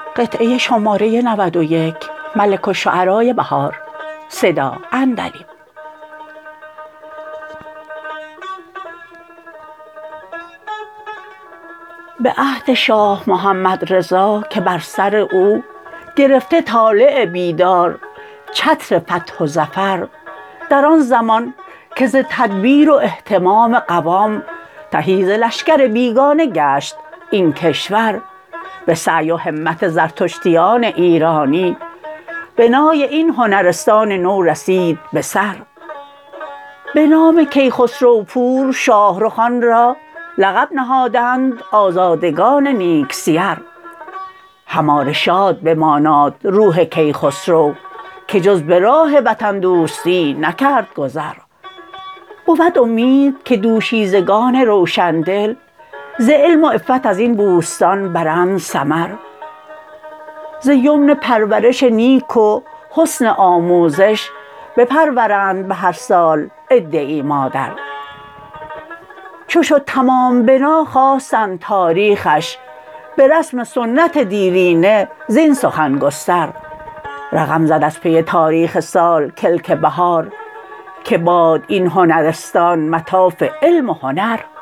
قطعه شماره 91 ملک الشعرای بهار صدا عندلیب. به عهد شاه محمد رضا که بر سر او گرفته طالع بیدار چتر فتح و ظفر، در آن زمان که ز تدبیر و اهتمام قوام تهی ز لشکر بیگانه گشت این کشور، به سعی و همت زرتشتیان ایرانی بنای این هنرستان نو رسید به سر. به نام کیخسرو پور شاهرخ آن را لقب نهادند آزادگان نیک سیر. هماره شاد بماناد روح کیخسرو، که جز به راه وطن دوستی نکرد گذر. بود امید که دوشیزگان روشندل ز علم و عفت از این بوستان برند ثمر. ز یمن پرورش نیک و حسن آموزش بپرورند به هر سال عده ای مادر. چو شد تمام بنا خواستند تاریخش به رسم سنت دیرینه زین سخن گستر. رقم زد از پی تاریخ سال کلک بهار، که باد این هنرستان مطاف علم و هنر.